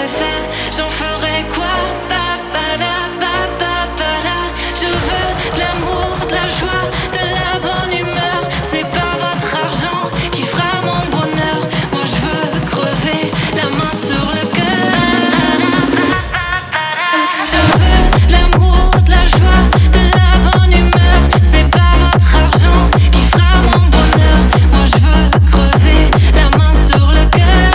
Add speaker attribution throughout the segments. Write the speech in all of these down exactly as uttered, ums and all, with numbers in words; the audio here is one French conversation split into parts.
Speaker 1: Eiffel, j'en ferai quoi? Ba, ba, da, ba, ba, ba, da. Je veux de l'amour, de la joie, de la bonne humeur. C'est pas votre argent qui fera mon bonheur. Moi je veux crever la main sur le cœur. Je veux de l'amour, de la joie, de la bonne humeur. C'est pas votre argent qui fera mon bonheur. Moi je veux crever la main sur le cœur.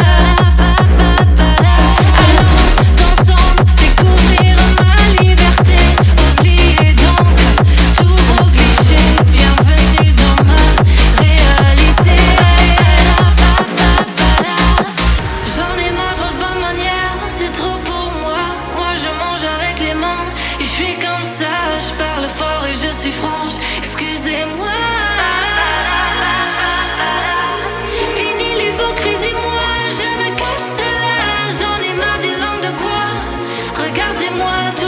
Speaker 1: Allons ensemble découvrir ma liberté. Oubliez donc tous vos clichés. Bienvenue dans ma réalité. J'en ai marre de votre bonne manière, c'est trop pour moi. Moi je mange avec les mains et je suis comme ça. Je parle fort et je suis franche, excusez-moi. Fini l'hypocrisie, moi je me cache là. J'en ai marre des langues de bois. Regardez-moi, tout